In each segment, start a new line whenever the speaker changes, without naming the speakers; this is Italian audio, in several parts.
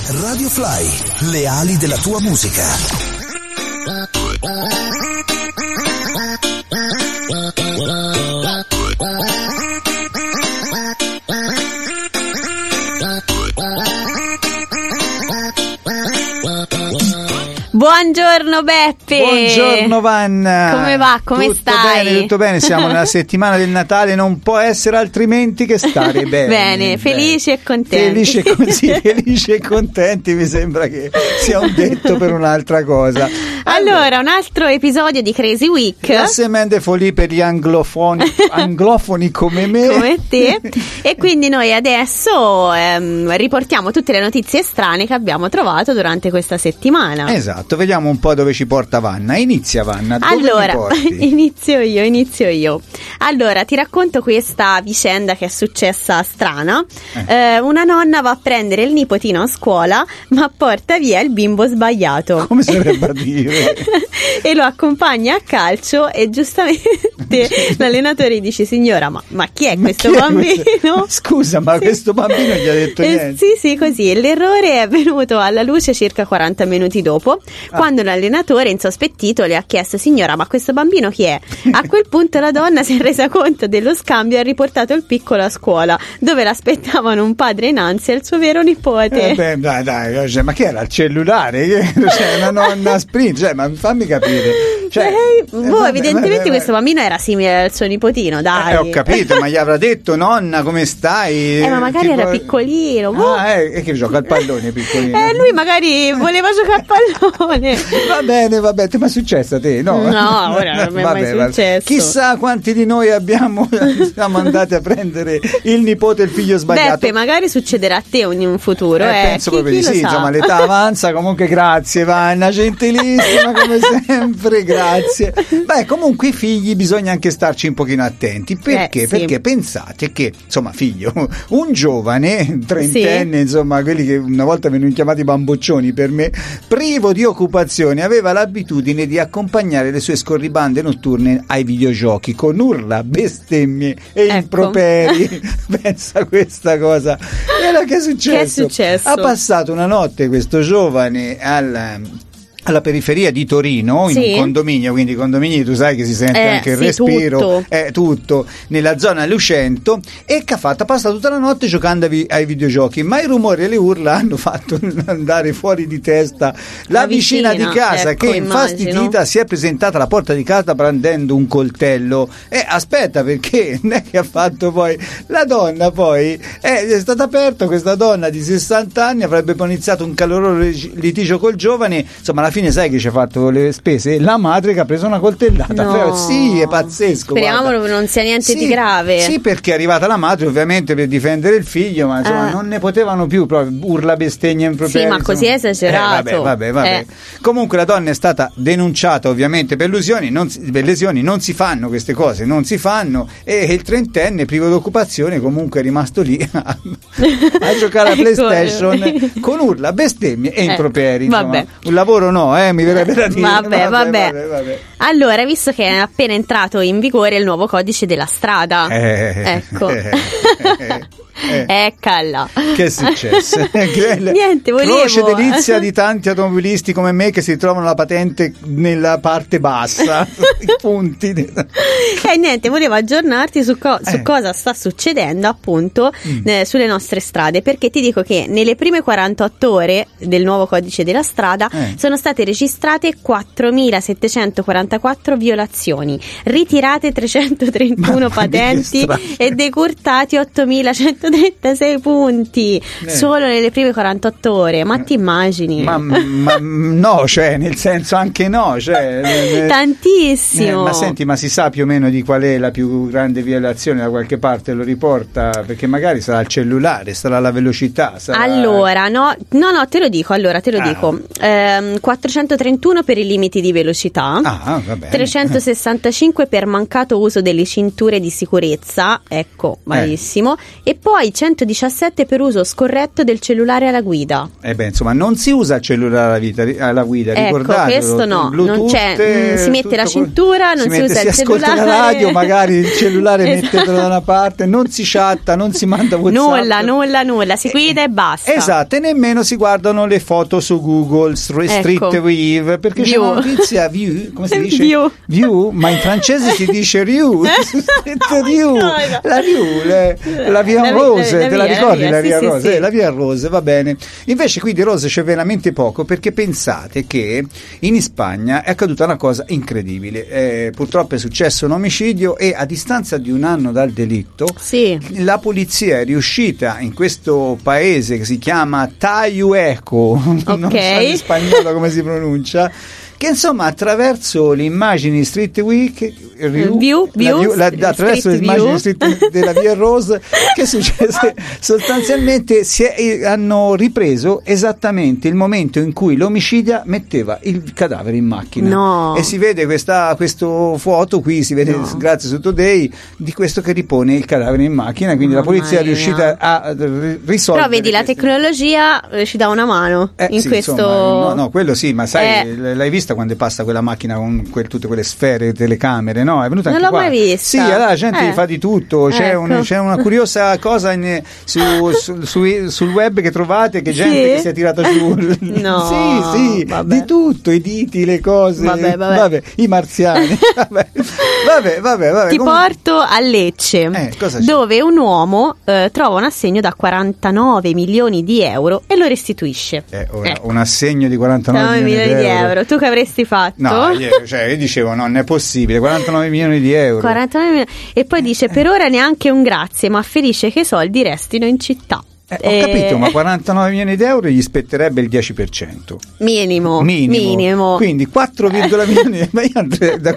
Radio Fly, le ali della tua musica.
Buongiorno Beppe.
Buongiorno Vanna.
Come va? Come
tutto
stai?
Bene, tutto bene, siamo nella settimana del Natale, non può essere altrimenti che stare bene.
Bene, felici e contenti.
Felici e contenti mi sembra che sia un detto per un'altra cosa.
Allora, un altro episodio di Crazy Week.
La semaine de folie per gli anglofoni come me.
Come te. E quindi noi adesso riportiamo tutte le notizie strane che abbiamo trovato durante questa settimana.
Esatto, vediamo un po' dove ci porta Vanna. Inizia Vanna, dove
allora,
mi porti?
Inizio io. Allora, ti racconto questa vicenda che è successa strana. Una nonna va a prendere il nipotino a scuola, ma porta via il bimbo sbagliato.
Come sarebbe a dire?
E lo accompagna a calcio e giustamente l'allenatore dice: signora, ma chi è questo bambino?
Scusa, ma questo bambino gli ha detto niente?
Sì, così. L'errore è venuto alla luce circa 40 minuti dopo, quando l'allenatore, insospettito, le ha chiesto: signora, ma questo bambino chi è? A quel punto la donna si è resa conto dello scambio e ha riportato il piccolo a scuola, dove l'aspettavano un padre in ansia e il suo vero nipote.
Dai, ma che era il cellulare? Cioè, una nonna sprint, cioè, ma fammi capire. Cioè,
evidentemente questo bambino era simile al suo nipotino, dai.
Ho capito, ma gli avrà detto: nonna, come stai?
Ma magari era piccolino.
E che gioca al pallone piccolino?
Lui magari voleva giocare a pallone.
Va bene, ma è successo a te? No,
ora non mi è mai successo.
Chissà quanti di noi siamo andati a prendere il nipote e il figlio sbagliato.
Beppe, magari succederà a te in un futuro.
Penso proprio di sì, insomma, l'età avanza. Comunque grazie Vanna, gentilissima come sempre, grazie. Beh, comunque i figli bisogna anche starci un pochino attenti. Perché?
Sì.
Perché pensate che, insomma, figlio, un giovane, trentenne, insomma, quelli che una volta venivano chiamati bamboccioni per me, privo di occupazione, aveva l'abitudine di accompagnare le sue scorribande notturne ai videogiochi con urla, bestemmie e improperi. Pensa a questa cosa. E che è successo? Ha passato una notte questo giovane alla periferia di Torino, in un condominio, quindi condomini tu sai che si sente anche il respiro, tutto nella zona Lucento, e che ha passato tutta la notte giocando ai videogiochi, ma i rumori e le urla hanno fatto andare fuori di testa la vicina di casa, che infastidita si è presentata alla porta di casa brandendo un coltello. Aspetta, perché non è che ha fatto poi la donna, poi è stata aperta questa donna di 60 anni, avrebbe poi iniziato un caloroso litigio col giovane, insomma alla fine sai che ci ha fatto le spese? La madre che ha preso una coltellata.
No.
Sì, è pazzesco.
Speriamo non sia niente di grave.
Sì, perché è arrivata la madre ovviamente per difendere il figlio, ma insomma non ne potevano più, proprio urla, bestemmia, improperi.
Sì, ma così è esagerato.
Vabbè. Comunque la donna è stata denunciata ovviamente per lesioni, non si fanno queste cose, non si fanno, e il trentenne privo d'occupazione comunque è rimasto lì a giocare a PlayStation con urla, bestemmie e improperi. Insomma, un lavoro mi verrebbe da dire.
Vabbè. Allora, visto che è appena entrato in vigore il nuovo codice della strada, ecco. Eccola.
Che è successo?
Niente, volevo
croce delizia di tanti automobilisti come me che si trovano la patente nella parte bassa, i punti.
Niente, volevo aggiornarti su cosa sta succedendo appunto sulle nostre strade, perché ti dico che nelle prime 48 ore del nuovo codice della strada sono state registrate 4.744 violazioni, ritirate 331 patenti e decurtati 8.136 punti solo nelle prime 48 ore. Ma ti immagini?
Ma no, cioè nel senso anche no, cioè
tantissimo.
Ma senti, ma si sa più o meno di qual è la più grande violazione? Da qualche parte lo riporta? Perché magari sarà il cellulare, sarà la velocità, sarà...
Allora no, te lo dico. 431 per i limiti di velocità,
va bene.
365 per mancato uso delle cinture di sicurezza, ecco, malissimo, e poi 117 per uso scorretto del cellulare alla guida.
Insomma, non si usa il cellulare alla guida,
ecco,
ricordatelo.
Questo no,
Bluetooth,
non c'è, si mette la cintura, non si usa il cellulare.
Si ascolta la radio, magari il cellulare mettetelo da una parte, non si chatta, non si manda WhatsApp.
Nulla, si guida e basta.
Esatto, e nemmeno si guardano le foto su Google, Street View, perché c'è una notizia View, come si dice? View, ma in francese si dice Rue, la Rue, la via Rose, te la ricordi la via Rose?
Sì.
La via Rose, va bene. Invece qui di Rose c'è veramente poco, perché pensate che in Spagna è accaduta una cosa incredibile. Purtroppo è successo un omicidio e a distanza di un anno dal delitto la polizia è riuscita in questo paese che si chiama Tayueco, non so in spagnolo come si pronuncia, che insomma attraverso le immagini Street View, attraverso le immagini Street della via Rose, che successe sostanzialmente hanno ripreso esattamente il momento in cui l'omicida metteva il cadavere in macchina, e si vede questo foto qui, si vede grazie su Today di questo che ripone il cadavere in macchina, quindi la polizia è riuscita a risolvere.
Però vedi, la tecnologia ci dà una mano in questo.
Insomma, no, quello sì, ma sai, l'hai visto quando passa quella macchina con tutte quelle sfere, telecamere, no? È venuta
non
anche
l'ho
qua.
mai vista.
Sì, allora la gente fa di tutto, c'è una curiosa cosa sul web che trovate, che gente che si è tirata giù. Sì,
vabbè.
Di tutto, i diti, le cose, vabbè, i marziani. vabbè.
Ti porto a Lecce, dove un uomo trova un assegno da 49 milioni di euro e lo restituisce.
Un assegno di 49 milioni di euro.
Tu che avresti fatto?
No, io dicevo non è possibile, 49 milioni di euro.
49 milioni. E poi dice per ora neanche un grazie, ma felice che i soldi restino in città.
Ho capito, ma 49 milioni di euro gli spetterebbe il 10%.
Minimo.
Quindi 4, milioni. Ma io andrei da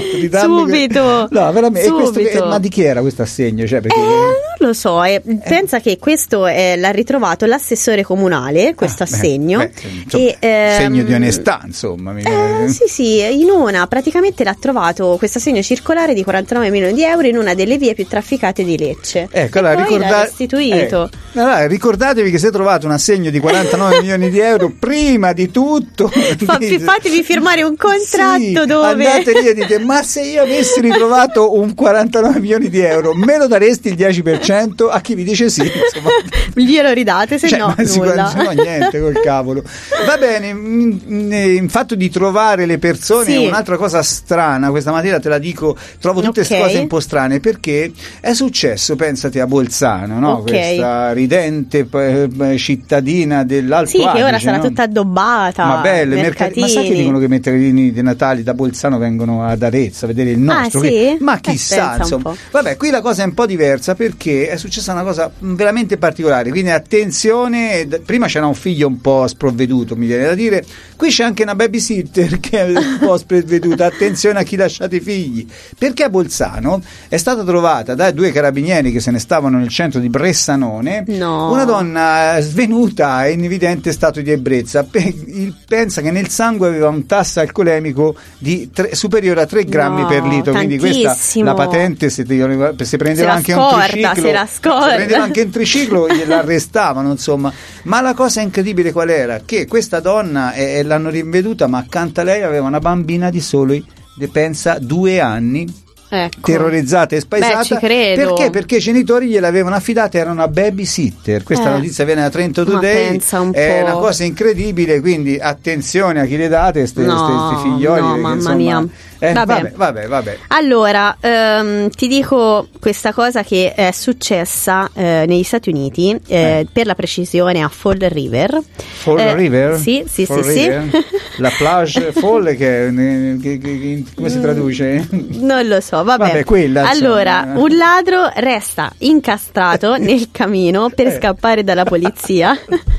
subito.
No, veramente.
Subito.
Ma di chi era questo assegno? Perché...
non lo so. Pensa che questo l'ha ritrovato l'assessore comunale, questo assegno.
Segno di onestà, insomma.
Sì, praticamente l'ha trovato questo assegno circolare di 49 milioni di euro in una delle vie più trafficate di Lecce.
Allora,
poi l'ha restituito.
Ricordatevi che se trovate un assegno di 49 milioni di euro, prima di tutto
fatevi firmare un contratto dove
andate lì e dite: ma se io avessi ritrovato un 49 milioni di euro, me lo daresti il 10%? A chi vi dice sì, insomma.
Glielo ridate, se no nulla.
Se no niente, col cavolo. Va bene, in fatto di trovare le persone, un'altra cosa strana, questa mattina te la dico, trovo tutte queste cose un po' strane, perché è successo, pensate, a Bolzano, no? Questa ridente cittadina dell'Alto Adige,
che ora sarà tutta addobbata,
ma belle,
mercatini.
Ma sai che dicono che i mercatini di Natale da Bolzano vengono ad Arezzo a vedere il nostro? Ma chissà, insomma. Vabbè, qui la cosa è un po' diversa, perché è successa una cosa veramente particolare, quindi attenzione. Prima c'era un figlio un po' sprovveduto, mi viene da dire, qui c'è anche una babysitter che è un po' sprovveduta. Attenzione a chi lasciate i figli, perché a Bolzano è stata trovata da 2 carabinieri che se ne stavano nel centro di Bressanone una donna svenuta e in evidente stato di ebbrezza. Pensa che nel sangue aveva un tasso alcolemico di superiore a 3 grammi per litro, quindi questa la patente, se prendeva anche un triciclo gliel'arrestavano, insomma. Ma la cosa incredibile qual era? Che questa donna l'hanno rinveduta, ma accanto a lei aveva una bambina di soli, pensa, 2 anni. Terrorizzata e spaesata.
Ci credo.
Perché i genitori gliel'avevano affidata, era una babysitter. Questa notizia viene da Trento Today, è una cosa incredibile, quindi attenzione a chi le date questi figlioli,
mamma mia.
Vabbè.
Allora, ti dico questa cosa che è successa negli Stati Uniti, per la precisione a Fall River. Sì.
La plage Fall, come si traduce?
Non lo so, vabbè
quella,
allora, un ladro resta incastrato nel camino per scappare dalla polizia.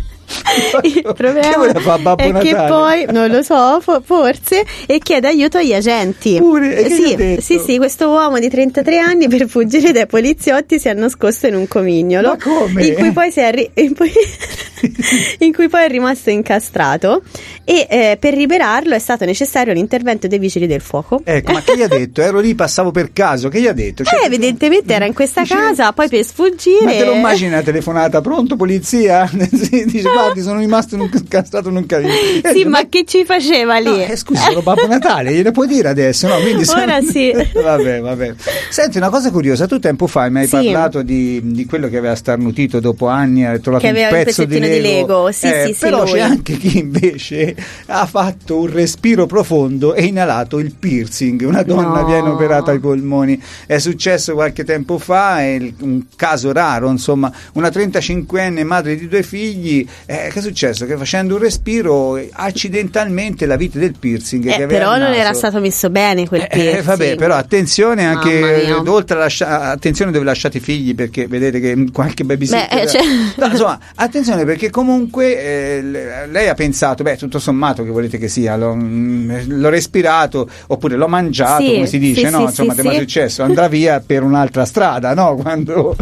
Il problema è che poi non lo so, forse, e chiede aiuto agli agenti. Sì, questo uomo di 33 anni per fuggire dai poliziotti si è nascosto in un comignolo.
Ma come?
In cui poi è rimasto incastrato e per liberarlo è stato necessario l'intervento dei vigili del fuoco.
Ecco, ma che gli ha detto? Ero lì, passavo per caso, che gli ha detto? Cioè,
evidentemente era in questa casa, poi per sfuggire...
Ma te lo immagini una telefonata? Pronto, polizia? Dice, guardi, sono rimasto incastrato in un casino.
Sì, ma che ci faceva lì?
No, scusa, sono Babbo Natale, gliene puoi dire adesso, no? Quindi
ora sì.
Vabbè. Senti, una cosa curiosa, tu tempo fa mi hai parlato di quello che aveva starnutito dopo anni, hai trovato un pezzo di Lego.
Sì,
però
lui.
C'è anche chi invece ha fatto un respiro profondo e inalato il piercing. Una donna viene operata ai polmoni. È successo qualche tempo fa, è un caso raro, insomma, una 35enne madre di 2 figli. Che è successo? Che facendo un respiro accidentalmente la vite del piercing che aveva
però
al naso,
non era stato messo bene quel piercing.
Vabbè, però attenzione anche oltre attenzione dove lasciate i figli, perché vedete che qualche babysitter no, insomma, attenzione, perché comunque lei ha pensato, tutto sommato che volete che sia, l'ho respirato oppure l'ho mangiato, come si dice, no? Insomma, te è successo, andrà via per un'altra strada, no? Quando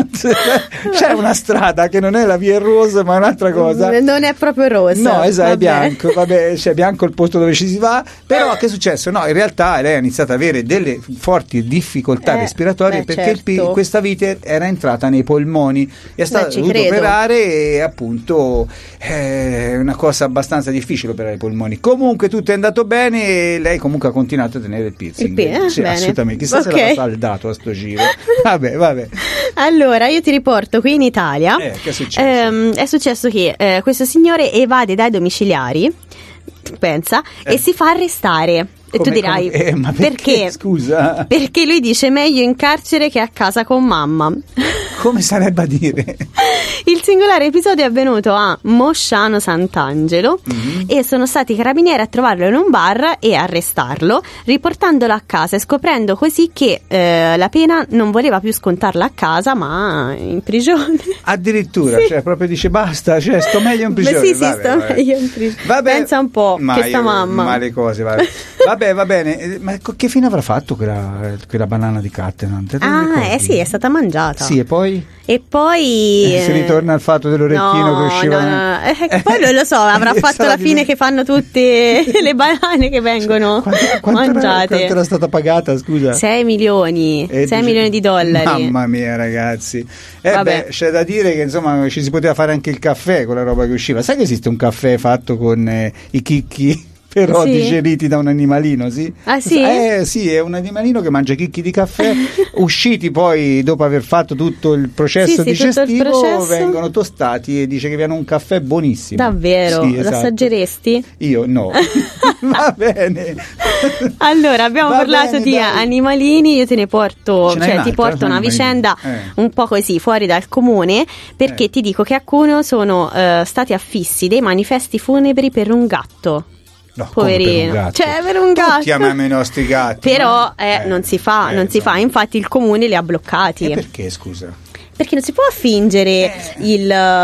c'è una strada che non è la via rosa ma è un'altra cosa,
non è proprio rosa,
no, esatto, è bianco, c'è bianco il posto dove ci si va, però che è successo? No, in realtà lei ha iniziato ad avere delle forti difficoltà respiratorie perché questa vite era entrata nei polmoni e è stata dovuta operare, e appunto è una cosa abbastanza difficile operare i polmoni. Comunque tutto è andato bene e lei comunque ha continuato a tenere il piercing. Sì, assolutamente, chissà se l'ha saldato a sto giro. Vabbè.
Allora io ti riporto qui in Italia.
Che è successo?
È successo che questo signore evade dai domiciliari, pensa, e si fa arrestare. E tu dirai,
ma perché? Scusa.
Perché lui dice meglio in carcere che a casa con mamma.
Come sarebbe a dire?
Il singolare episodio è avvenuto a Mosciano Sant'Angelo e sono stati i carabinieri a trovarlo in un bar e arrestarlo, riportandolo a casa e scoprendo così che la pena non voleva più scontarla a casa ma in prigione.
Addirittura, cioè proprio dice basta, cioè sto meglio in prigione.
Meglio in prigione. Pensa un po', questa mamma.
Ma le cose, vabbè, va bene. Ma che fine avrà fatto quella banana di Cattelan?
Sì, è stata mangiata.
Sì, e poi?
E poi
si ritorna al fatto dell'orecchino che usciva.
No. Poi non lo so, avrà fatto la fine che fanno tutte le banane che vengono mangiate.
Quanto era stata pagata, scusa?
6 milioni. 6 milioni di dollari.
Mamma mia, ragazzi. C'è da dire che insomma ci si poteva fare anche il caffè con la roba che usciva. Sai che esiste un caffè fatto con i chicchi? Però digeriti da un animalino, sì?
Ah, sì?
Sì, è un animalino che mangia chicchi di caffè, usciti poi dopo aver fatto tutto il processo digestivo, vengono tostati e dice che viene un caffè buonissimo.
Davvero?
Sì, esatto.
Lo assaggeresti?
Io no. Va bene.
Allora, abbiamo parlato di animalini, io te ne porto, ti porto una vicenda un po' così, fuori dal comune, perché ti dico che a Cuneo sono stati affissi dei manifesti funebri per un gatto.
No,
poverino, per un gatto.
Chiamiamo i nostri gatti.
Però non si fa, infatti il comune li ha bloccati.
E perché, scusa?
Perché non si può fingere il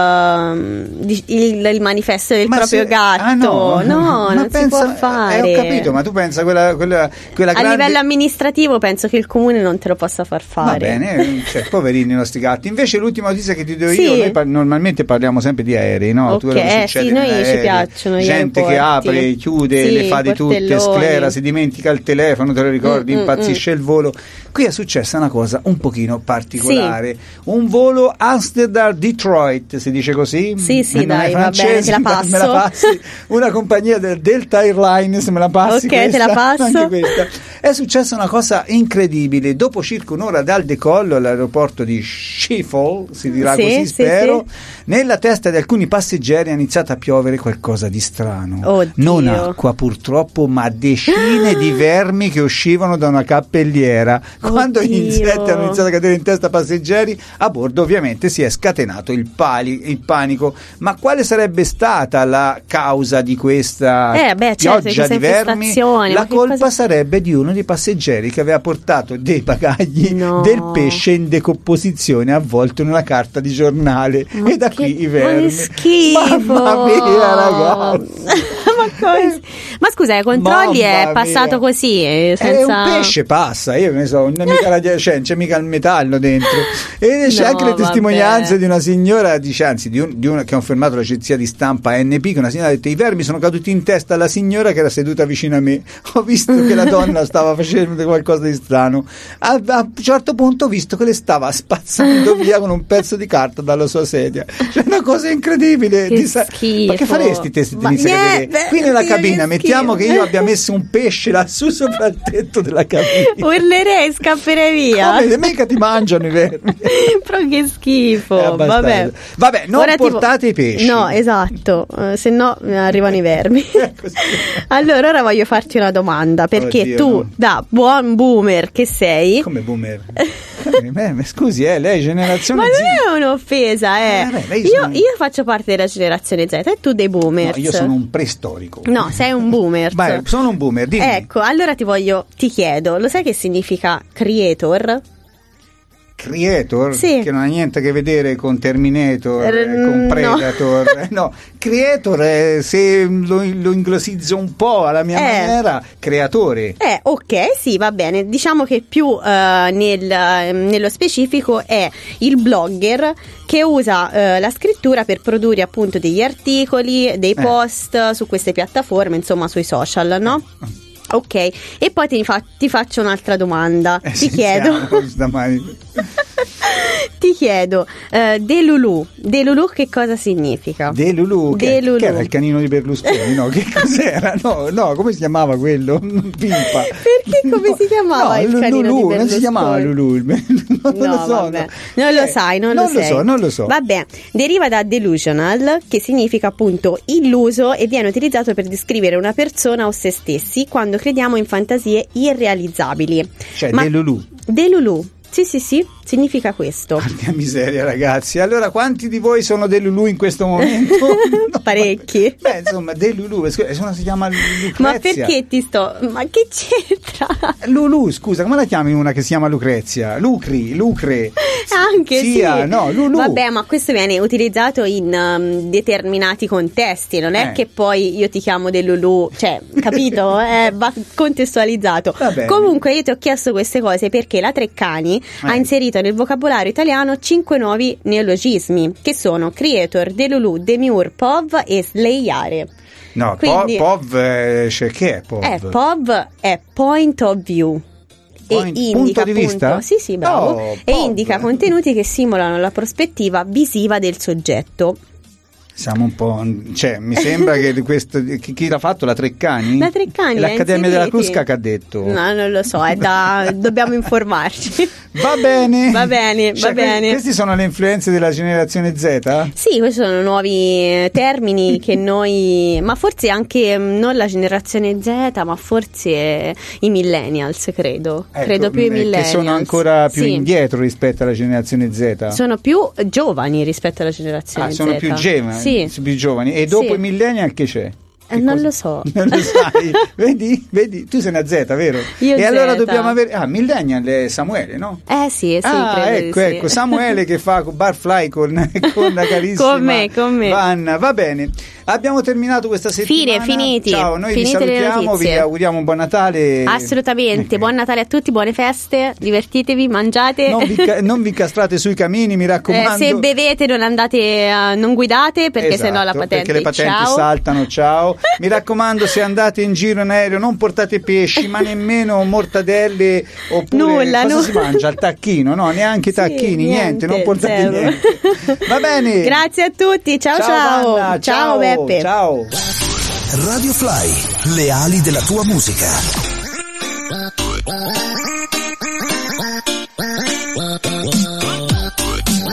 manifesto del proprio gatto. Non si può fare.
Ho capito, ma tu pensa quella
a livello amministrativo penso che il comune non te lo possa far fare.
Va bene, poverini i nostri gatti. Invece l'ultima notizia che ti do io, noi normalmente parliamo sempre di aerei, no?
Noi ci piacciono
gente che apre, chiude, le fa di tutte, sclera, si dimentica il telefono, te lo ricordi, impazzisce il volo. Qui è successa una cosa un pochino particolare. Un volo Amsterdam-Detroit, si dice così?
Sì, dai, va bene, te la passo.
Me la passi. Una compagnia del Delta Airlines, me la passi?
Ok, te la passo.
Anche questa. È successa una cosa incredibile. Dopo circa un'ora dal decollo all'aeroporto di Schiphol, si dirà così, spero, nella testa di alcuni passeggeri è iniziato a piovere qualcosa di strano.
Oddio.
Non acqua purtroppo, ma decine di vermi che uscivano da una cappelliera. Quando gli insetti hanno iniziato a cadere in testa ai passeggeri, a bordo ovviamente si è scatenato il panico. Ma quale sarebbe stata la causa di questa pioggia di vermi? La colpa sarebbe di uno dei passeggeri che aveva portato dei bagagli del pesce in decomposizione avvolto in una carta di giornale. E da qui i vermi.
Schifo.
Mamma mia, ragazzi.
Ma Ma scusa, ai controlli è passato così, senza...
un pesce passa, io ne so, non c'è mica il metallo dentro. E c'è anche le testimonianze di una signora, anzi di una che ha confermato l'agenzia di stampa NP, che una signora ha detto: i vermi sono caduti in testa alla signora che era seduta vicino a me, ho visto che la donna stava facendo qualcosa di strano, a un certo punto ho visto che le stava spazzando via con un pezzo di carta dalla sua sedia. C'è una cosa incredibile.
Che schifo.
Ma che faresti te se ti disse qui nella cabina mettiamo che io abbia messo un pesce lassù sopra il tetto della cabina?
Urlerei, scapperei via.
Mica ti mangiano i vermi.
Però che schifo. Vabbè,
non ora portate i pesci.
No, esatto, se no arrivano i vermi. Allora ora voglio farti una domanda, perché tu da buon boomer che sei...
Come boomer? Scusi, lei generazione Z.
Ma non è un'offesa, io faccio parte della generazione Z e tu dei boomer.
No, io sono un preistorico.
No, sei un boomer.
Beh, sono un boomer, dimmi.
Ecco, allora ti chiedo, lo sai che significa creator?
Creator?
Sì.
Che non ha niente a che vedere con Terminator, con Predator. No, creator, se lo inglosizzo un po' alla mia maniera, creatore.
Ok, sì, va bene. Diciamo che più nello specifico è il blogger che usa la scrittura per produrre appunto degli articoli, dei post su queste piattaforme, insomma sui social, no? Ok, e poi ti faccio un'altra domanda. Ti chiedo Delulu che cosa significa?
Delulu? Che era il canino di Berlusconi? No, che cos'era? No, come si chiamava quello? Pimpa.
Perché come si chiamava il canino di Berlusconi?
Non si chiamava Lulu. Non lo so.
Vabbè, deriva da delusional, che significa appunto illuso, e viene utilizzato per descrivere una persona o se stessi quando crediamo in fantasie irrealizzabili.
Cioè Delulu.
Sì, significa questo.
Porca miseria, ragazzi. Allora, quanti di voi sono Delulu in questo momento? No,
parecchi.
Beh, insomma, Delulu, si chiama Lucrezia.
Ma perché ma che c'entra?
Lulu, scusa, come la chiami una che si chiama Lucrezia? Lucre.
Anche sì.
No, Lulu.
Vabbè, ma questo viene utilizzato in determinati contesti, non è che poi io ti chiamo Delulu, cioè, capito? Va contestualizzato. Comunque io ti ho chiesto queste cose perché la Treccani ha inserito nel vocabolario italiano 5 nuovi neologismi, che sono creator, delulu, demure, POV e sleiare.
No,
quindi,
POV, che è POV?
POV è point of view. E indica
punto di vista?
Sì, bravo. E indica contenuti che simulano la prospettiva visiva del soggetto.
Siamo un po', cioè, mi sembra che questo chi l'ha fatto? La Treccani?
La Treccani.
L'Accademia della Crusca che ha detto?
No, non lo so, dobbiamo informarci.
Va bene.
Questi
sono le influenze della generazione Z?
Sì, questi sono nuovi termini che noi, ma forse anche non la generazione Z, ma forse i millennials, credo. Credo più i millennials.
Che sono ancora più indietro rispetto alla generazione Z.
Sono più giovani rispetto alla generazione Z.
Sono più giovani.
Sì.
Più giovani. E dopo i millennial che c'è?
Non lo so.
Non lo sai. Vedi, tu sei una Z, vero?
Io
e
Z.
Allora dobbiamo avere millennial è Samuele, no?
Sì, credo
ecco, Samuele che fa Barfly con la carissima
con me.
Vanna. Va bene. Abbiamo terminato questa settimana.
Finiti.
Ciao, noi
Finite
vi salutiamo, vi auguriamo un buon Natale.
Assolutamente, buon Natale a tutti, buone feste, divertitevi, mangiate.
Non vi incastrate sui camini, mi raccomando.
Se bevete non guidate, perché sennò la patente.
Perché le patenti saltano, ciao. Mi raccomando, se andate in giro in aereo non portate pesci, ma nemmeno mortadelle oppure
nulla,
si mangia? Il tacchino, no? Neanche tacchini, niente, non portate niente. Va bene.
Grazie a tutti, ciao.
Vanna,
ciao Beppe.
Ciao. Radio Fly, le ali della tua musica.